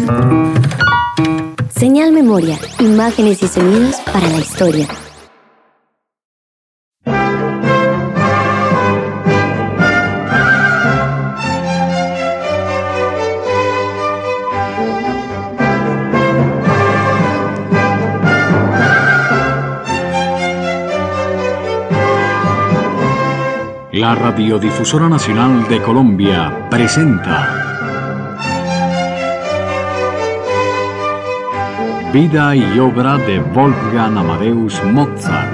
Señal Memoria, imágenes y sonidos para la historia. La Radiodifusora Nacional de Colombia presenta Vida y obra de Wolfgang Amadeus Mozart.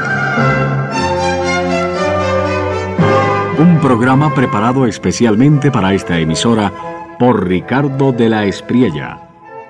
Un programa preparado especialmente para esta emisora por Ricardo de la Espriella.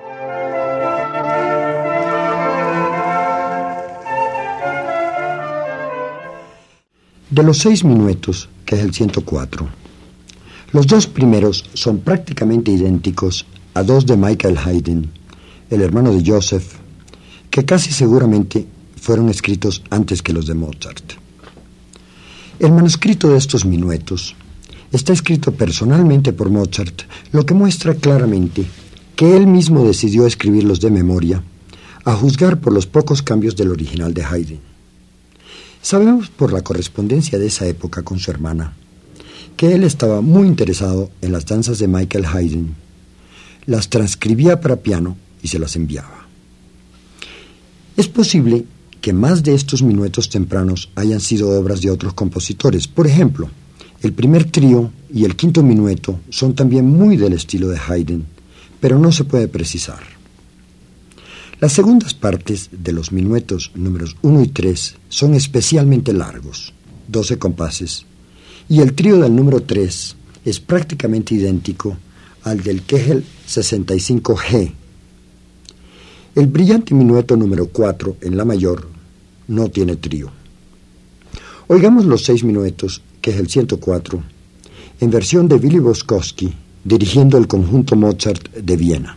De los 6 minuetos, que es el 104, los dos primeros son prácticamente idénticos a dos de Michael Haydn, el hermano de Joseph, que casi seguramente fueron escritos antes que los de Mozart. El manuscrito de estos minuetos está escrito personalmente por Mozart, lo que muestra claramente que él mismo decidió escribirlos de memoria, a juzgar por los pocos cambios del original de Haydn. Sabemos por la correspondencia de esa época con su hermana que él estaba muy interesado en las danzas de Michael Haydn, las transcribía para piano y se las enviaba. Es posible que más de estos minuetos tempranos hayan sido obras de otros compositores. Por ejemplo, el primer trío y el quinto minueto son también muy del estilo de Haydn, pero no se puede precisar. Las segundas partes de los minuetos números 1 y 3 son especialmente largos, 12 compases, y el trío del número 3 es prácticamente idéntico al del Kegel 65G. El brillante minueto número 4 en la mayor no tiene trío. Oigamos los 6 minuetos, que es el 104, en versión de Willy Boskowski, dirigiendo el conjunto Mozart de Viena.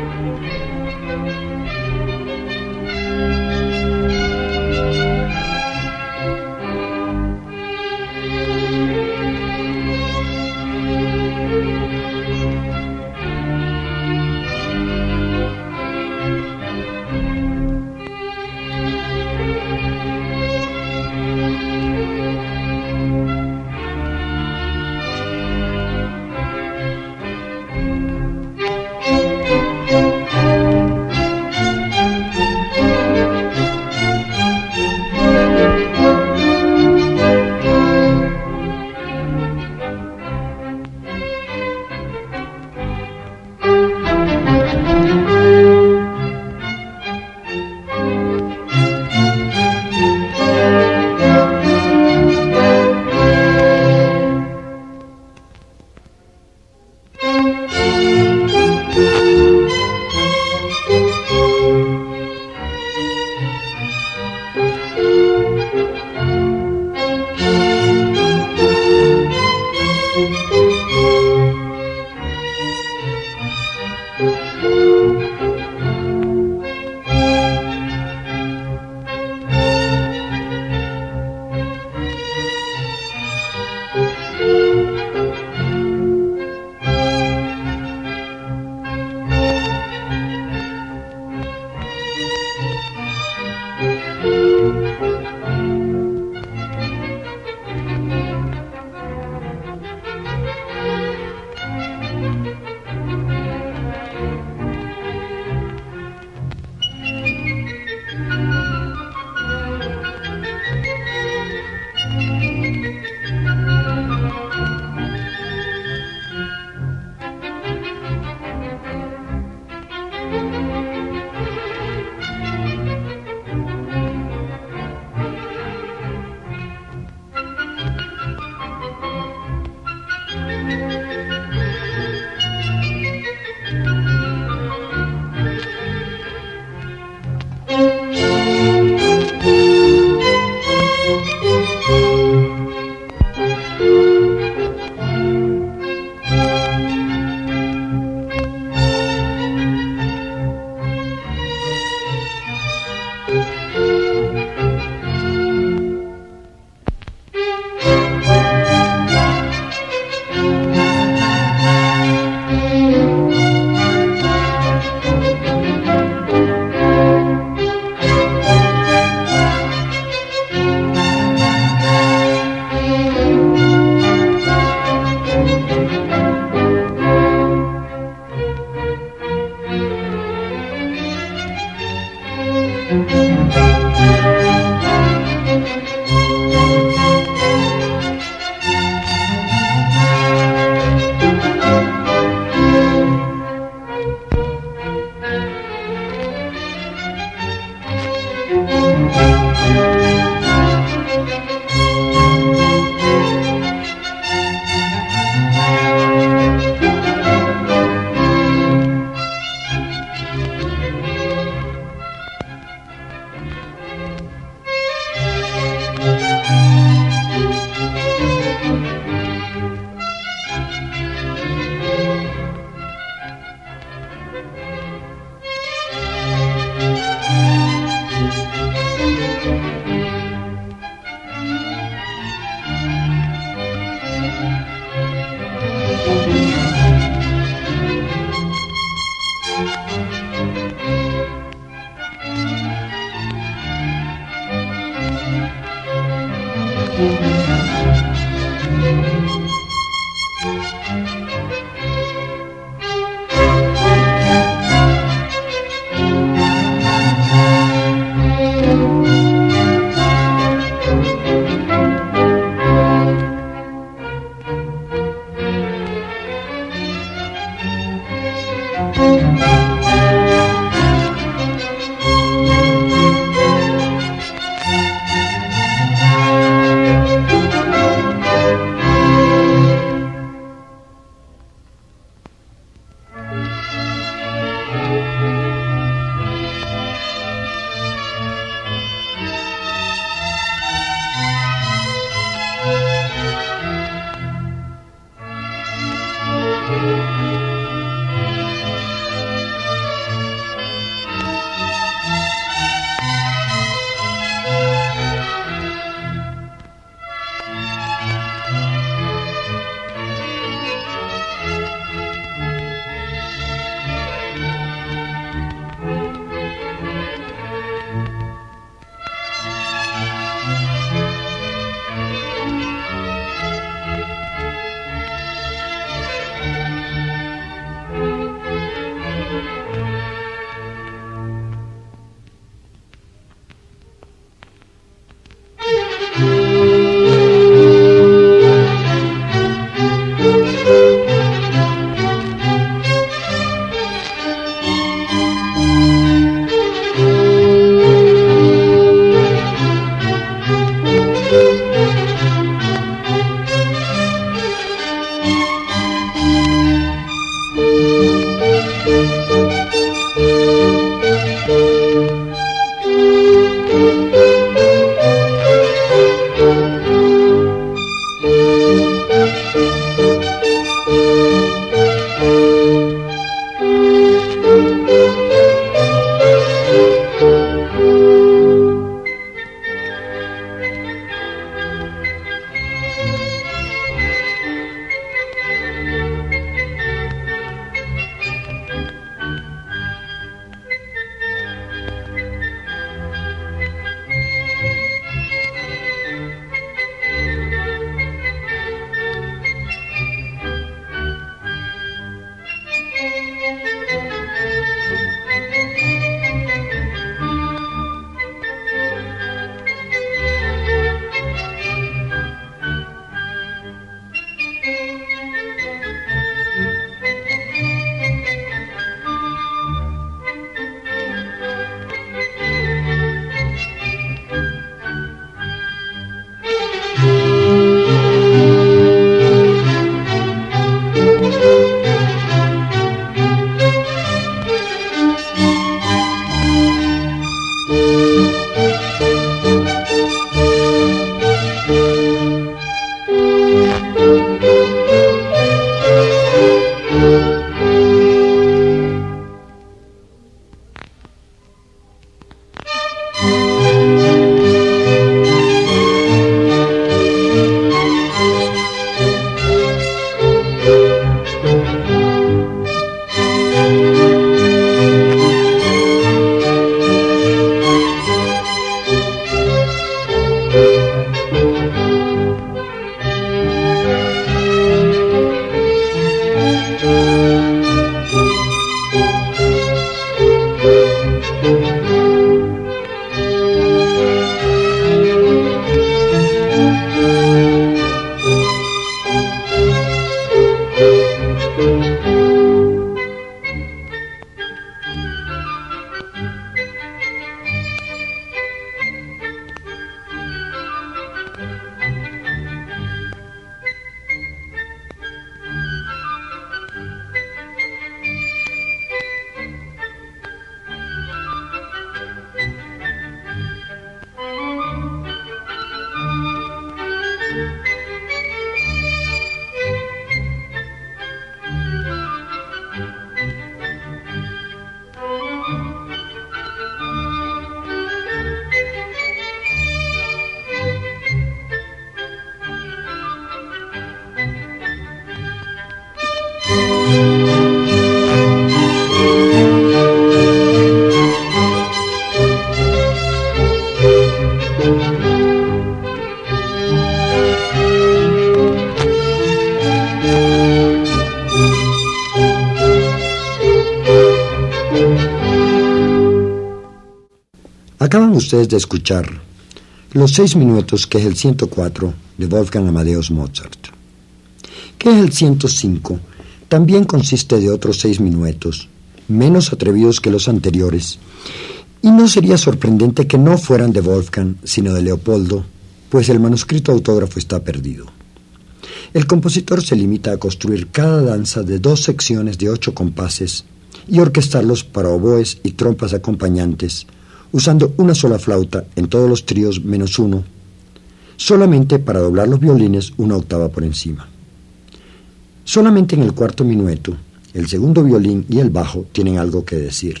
Acaban ustedes de escuchar Los 6 minutos, que es el 104 de Wolfgang Amadeus Mozart. Que es el 105, también consiste de otros 6 minuetos, menos atrevidos que los anteriores, y no sería sorprendente que no fueran de Wolfgang, sino de Leopoldo, pues el manuscrito autógrafo está perdido. El compositor se limita a construir cada danza de 2 secciones de 8 compases y orquestarlos para oboes y trompas acompañantes, usando una sola flauta en todos los tríos menos uno, solamente para doblar los violines una octava por encima. Solamente en el cuarto minueto, el segundo violín y el bajo tienen algo que decir.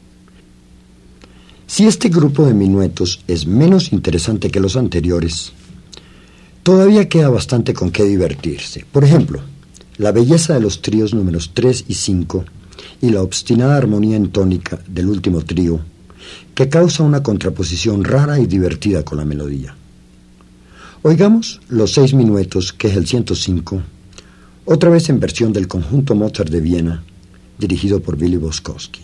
Si este grupo de minuetos es menos interesante que los anteriores, todavía queda bastante con qué divertirse. Por ejemplo, la belleza de los tríos números 3 y 5 y la obstinada armonía en tónica del último trío, que causa una contraposición rara y divertida con la melodía. Oigamos Los 6 minuetos, que es el 105, otra vez en versión del Conjunto Mozart de Viena, dirigido por Billy Boscovsky.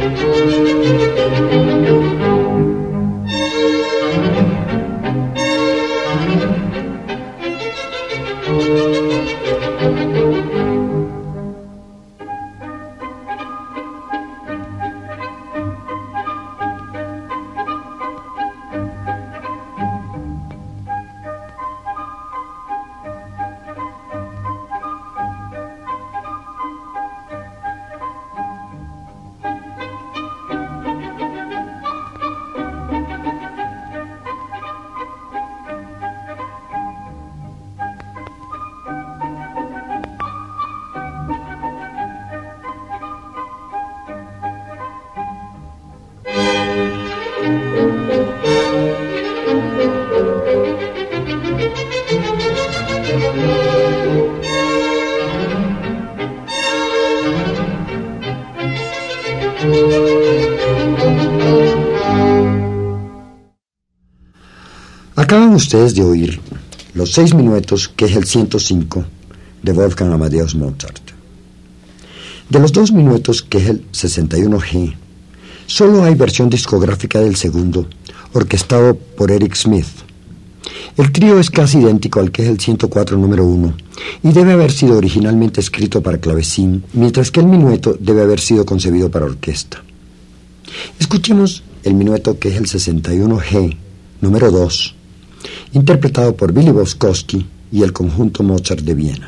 Acaban ustedes de oír los 6 minuetos, que es el 105 de Wolfgang Amadeus Mozart. De los 2 minuetos, que es el 61G, solo hay versión discográfica del segundo, orquestado por Eric Smith. El trío es casi idéntico al que es el 104 número 1 y debe haber sido originalmente escrito para clavecín, mientras que el minueto debe haber sido concebido para orquesta. Escuchemos el minueto, que es el 61G número 2, interpretado por Billy Bowskowski y el conjunto Mozart de Viena.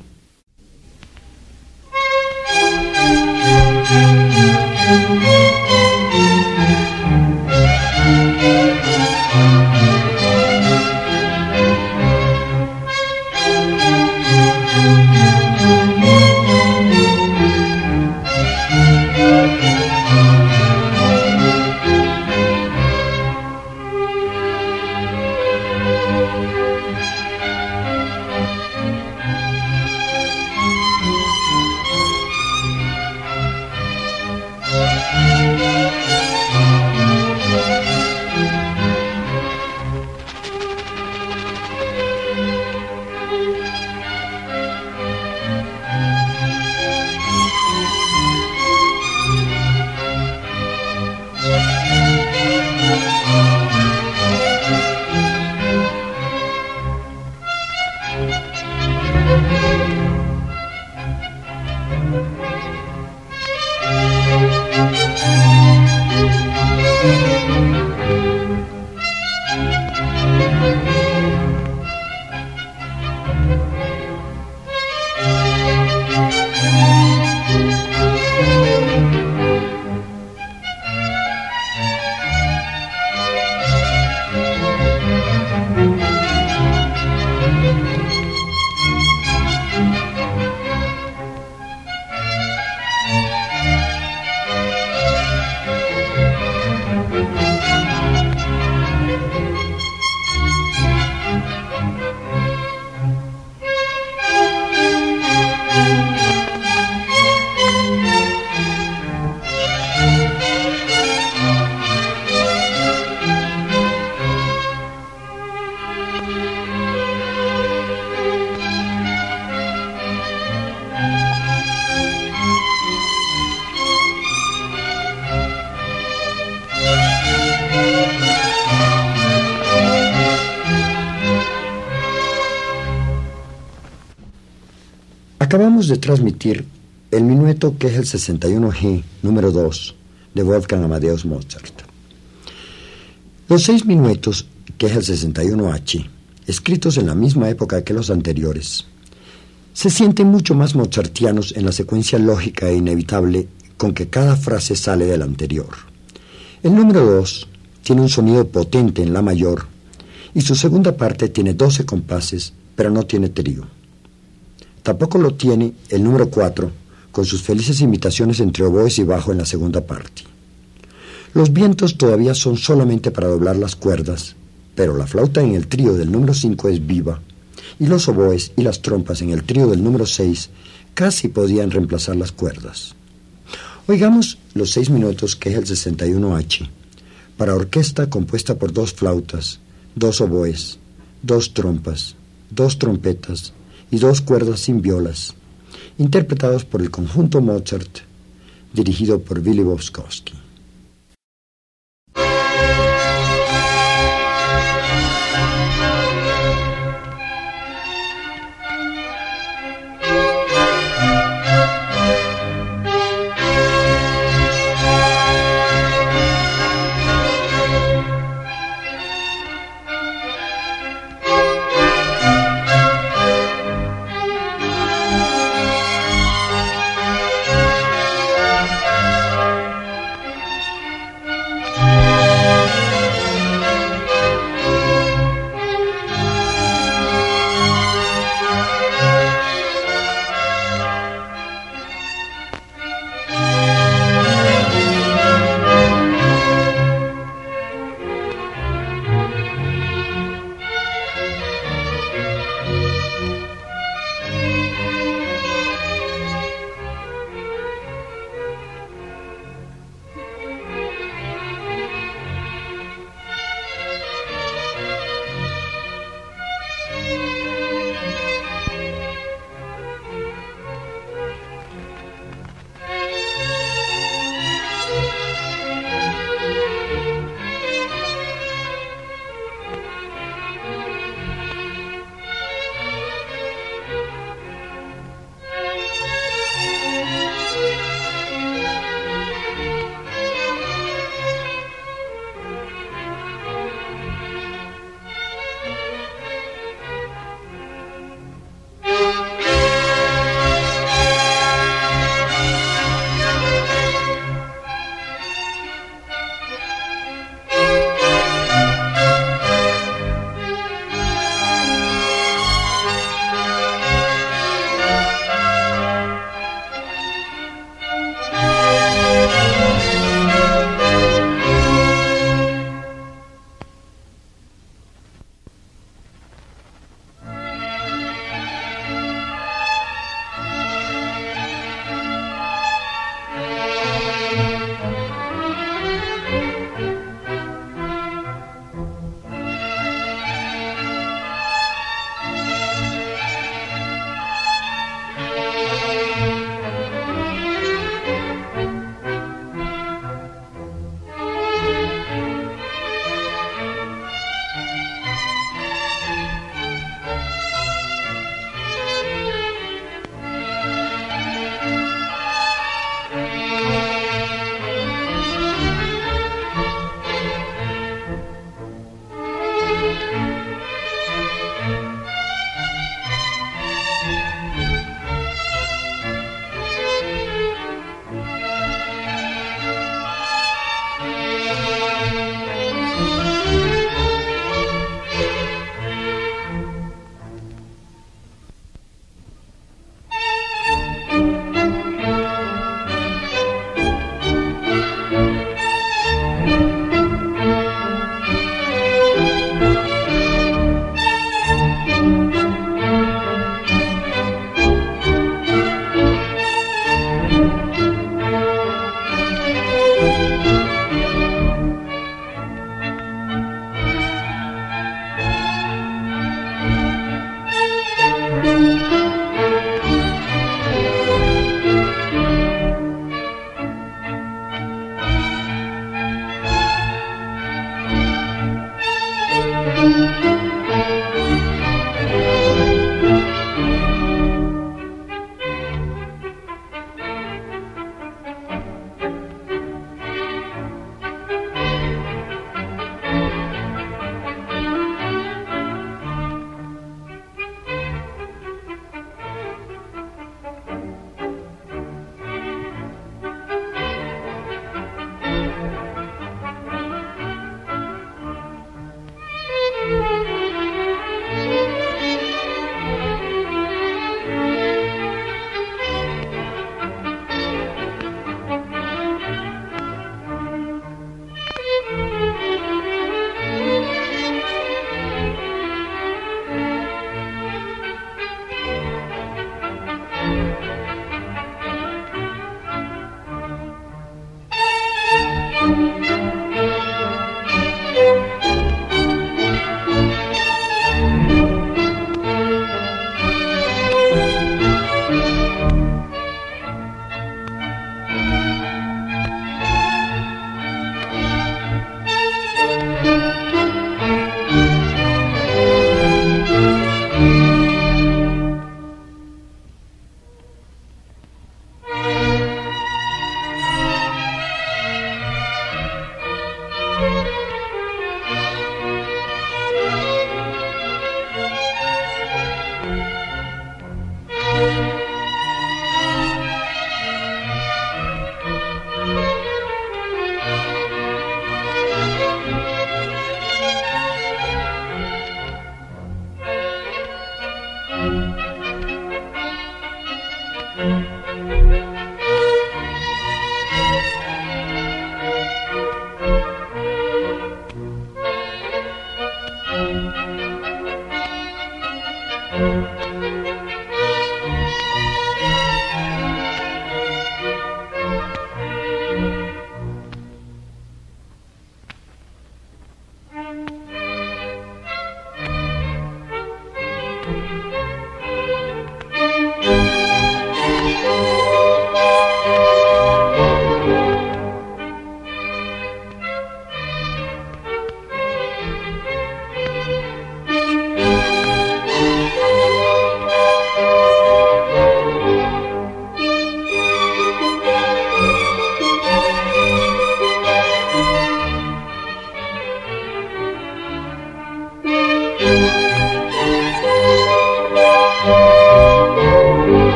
Acabamos de transmitir el minueto, que es el 61G número 2 de Wolfgang Amadeus Mozart. Los 6 minuetos, que es el 61H, escritos en la misma época que los anteriores, se sienten mucho más mozartianos en la secuencia lógica e inevitable con que cada frase sale de la anterior. El número 2 tiene un sonido potente en la mayor y su segunda parte tiene 12 compases, pero no tiene trío. Tampoco lo tiene el número 4, con sus felices imitaciones entre oboes y bajo en la segunda parte. Los vientos todavía son solamente para doblar las cuerdas, pero la flauta en el trío del número 5 es viva, y los oboes y las trompas en el trío del número 6 casi podían reemplazar las cuerdas. Oigamos los 6 minutos, que es el 61H, para orquesta compuesta por 2 flautas, 2 oboes, 2 trompas, 2 trompetas y 2 cuerdas sin violas, interpretados por el conjunto Mozart dirigido por Billy Bowskowski.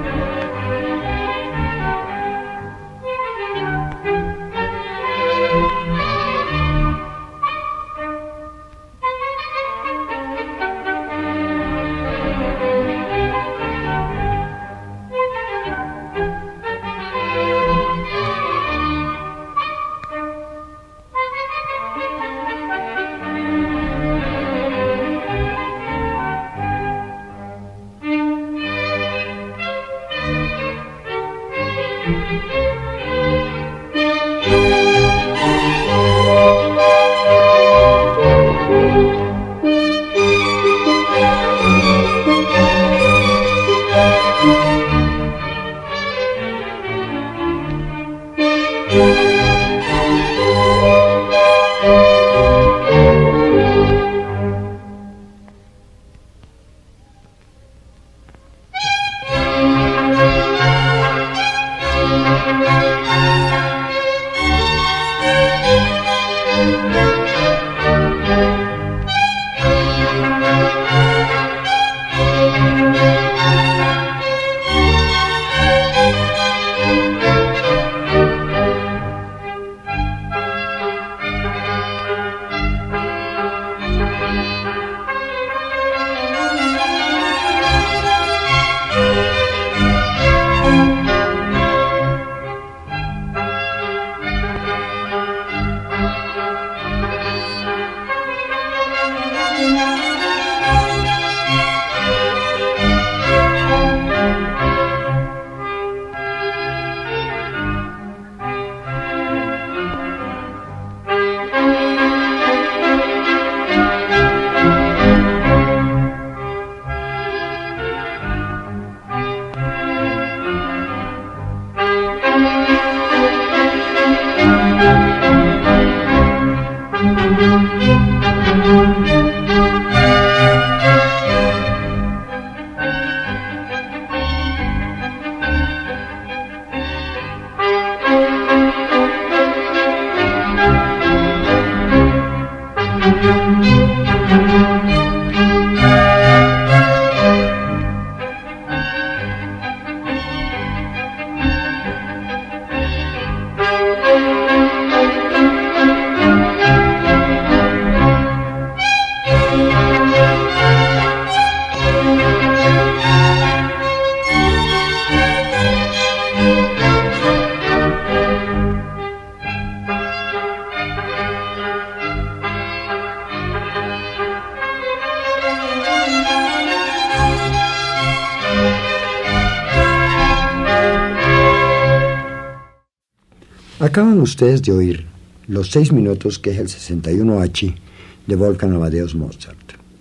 Acaban ustedes de oír los 6 minutos que es el 61H de Wolfgang Amadeus Mozart.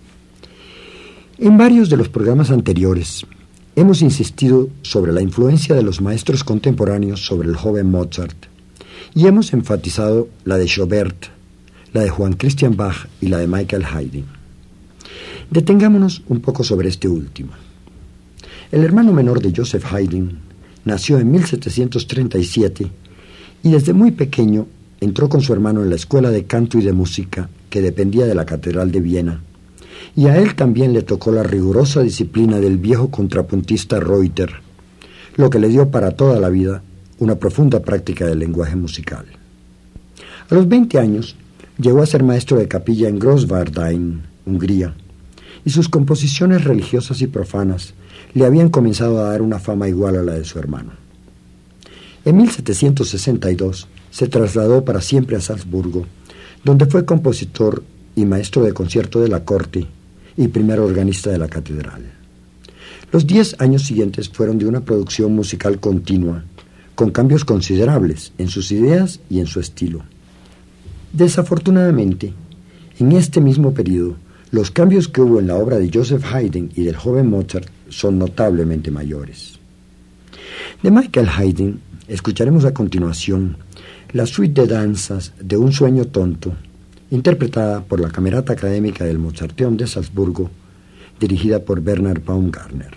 En varios de los programas anteriores hemos insistido sobre la influencia de los maestros contemporáneos sobre el joven Mozart y hemos enfatizado la de Schubert, la de Johann Christian Bach y la de Michael Haydn. Detengámonos un poco sobre este último. El hermano menor de Joseph Haydn nació en 1737 y desde muy pequeño entró con su hermano en la escuela de canto y de música que dependía de la Catedral de Viena, y a él también le tocó la rigurosa disciplina del viejo contrapuntista Reuter, lo que le dio para toda la vida una profunda práctica del lenguaje musical. A los 20 años llegó a ser maestro de capilla en Grosswardein, Hungría, y sus composiciones religiosas y profanas le habían comenzado a dar una fama igual a la de su hermano. En 1762 se trasladó para siempre a Salzburgo, donde fue compositor y maestro de concierto de la corte y primer organista de la catedral. Los 10 años siguientes fueron de una producción musical continua, con cambios considerables en sus ideas y en su estilo. Desafortunadamente, en este mismo periodo, los cambios que hubo en la obra de Joseph Haydn y del joven Mozart son notablemente mayores. De Michael Haydn escucharemos a continuación la suite de danzas de Un sueño tonto, interpretada por la Camerata Académica del Mozarteum de Salzburgo, dirigida por Bernard Baumgartner.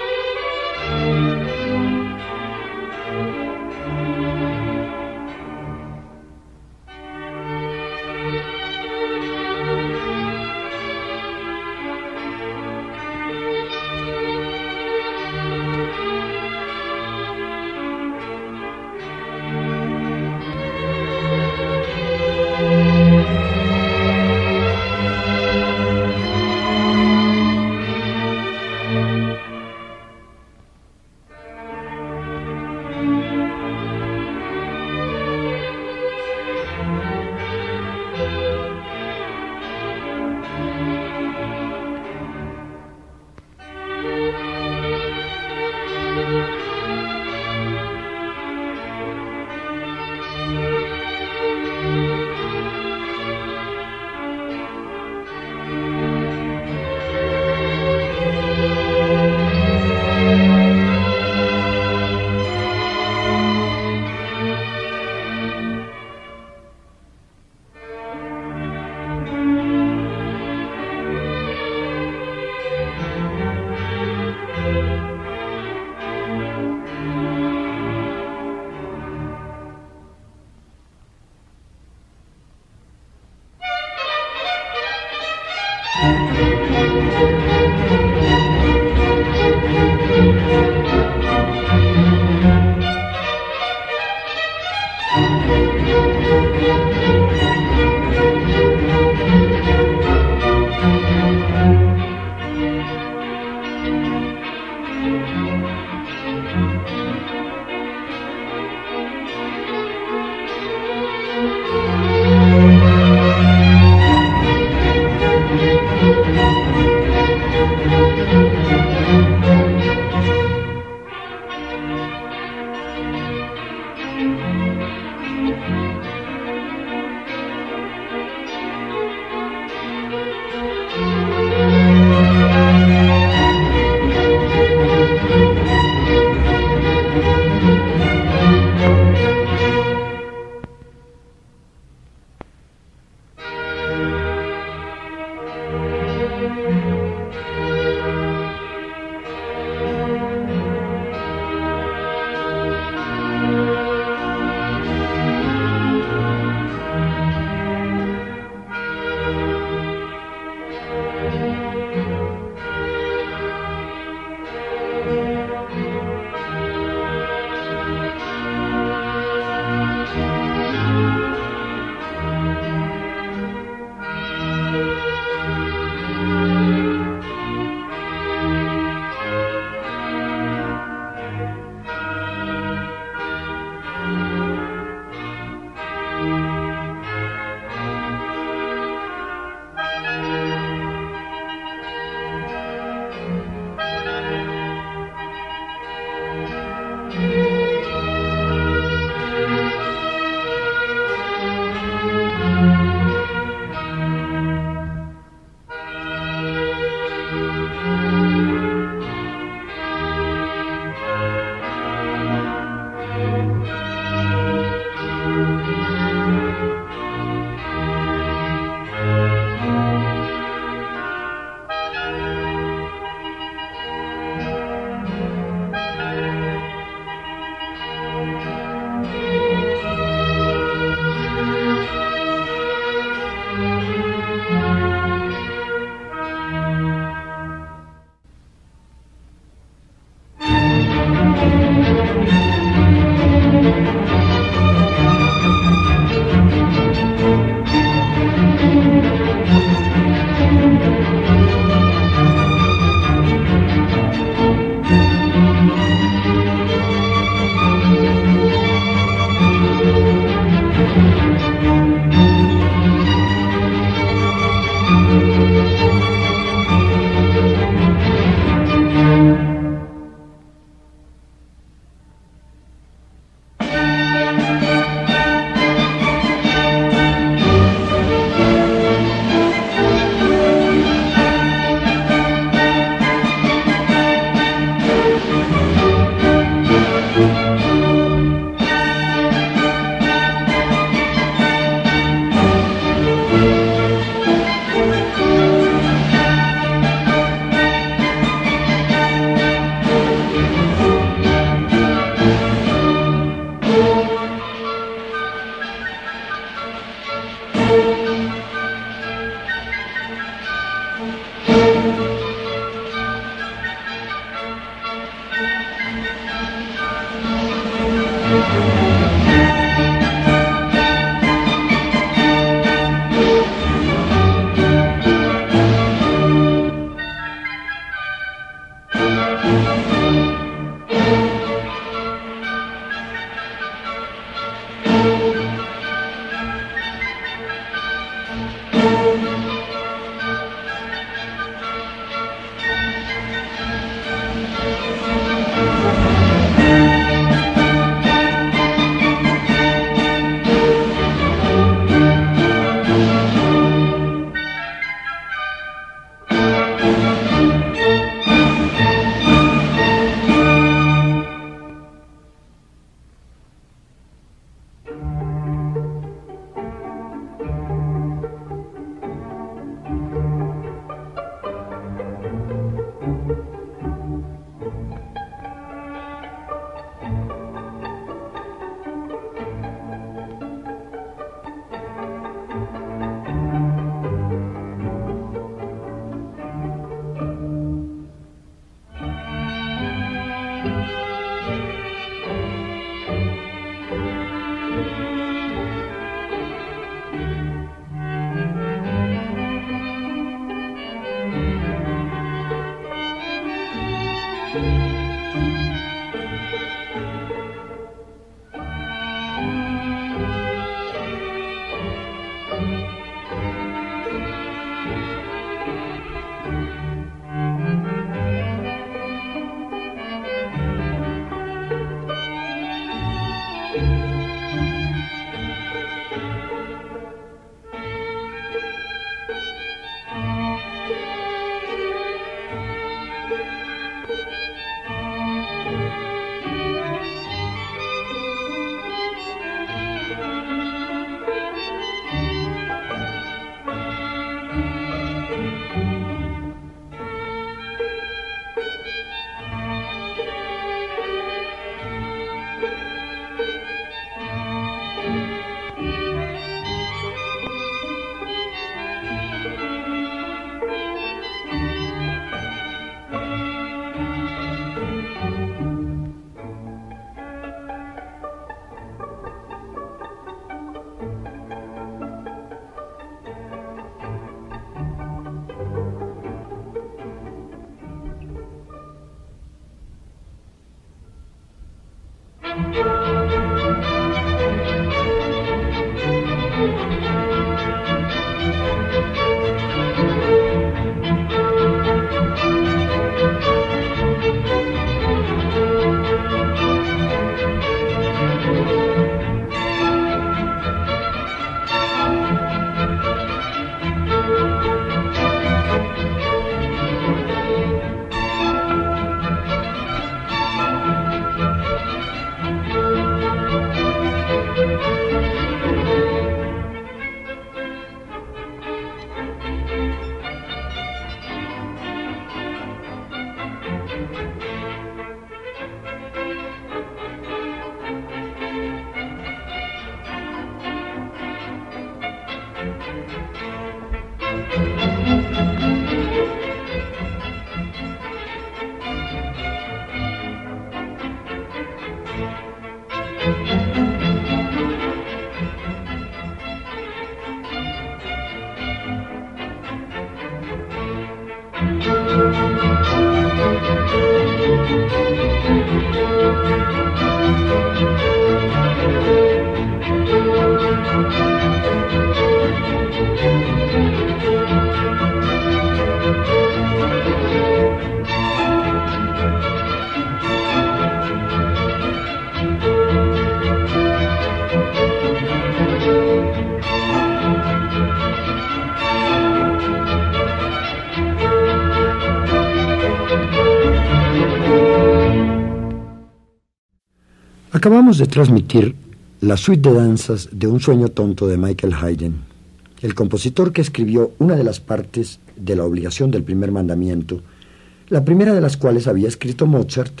Acabamos de transmitir la suite de danzas de Un sueño tonto de Michael Haydn, el compositor que escribió una de las partes de la obligación del primer mandamiento, la primera de las cuales había escrito Mozart,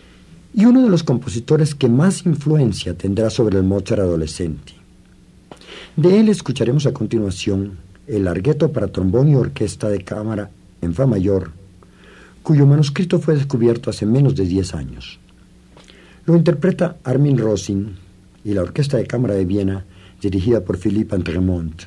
y uno de los compositores que más influencia tendrá sobre el Mozart adolescente. De él escucharemos a continuación el larghetto para trombón y orquesta de cámara en fa mayor, cuyo manuscrito fue descubierto hace menos de 10 años. Lo interpreta Armin Rosin y la Orquesta de Cámara de Viena, dirigida por Philippe Andremont.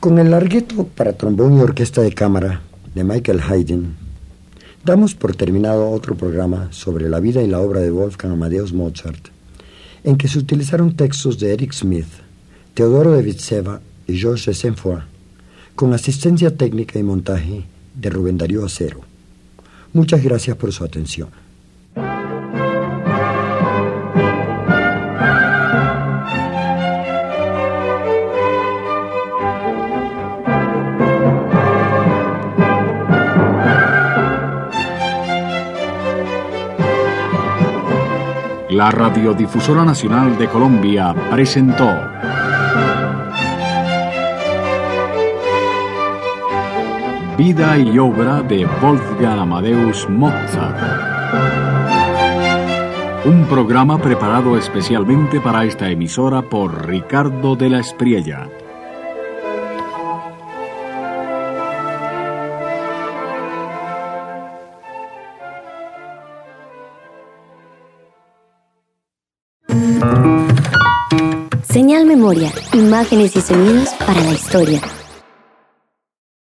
Con el largueto para trombón y orquesta de cámara de Michael Haydn, damos por terminado otro programa sobre la vida y la obra de Wolfgang Amadeus Mozart, en que se utilizaron textos de Eric Smith, Teodoro de Vitseva y Georges de Saint-Foy, con asistencia técnica y montaje de Rubén Darío Acero. Muchas gracias por su atención. La Radiodifusora Nacional de Colombia presentó Vida y obra de Wolfgang Amadeus Mozart. Un programa preparado especialmente para esta emisora por Ricardo de la Espriella. Señal Memoria, imágenes y sonidos para la historia.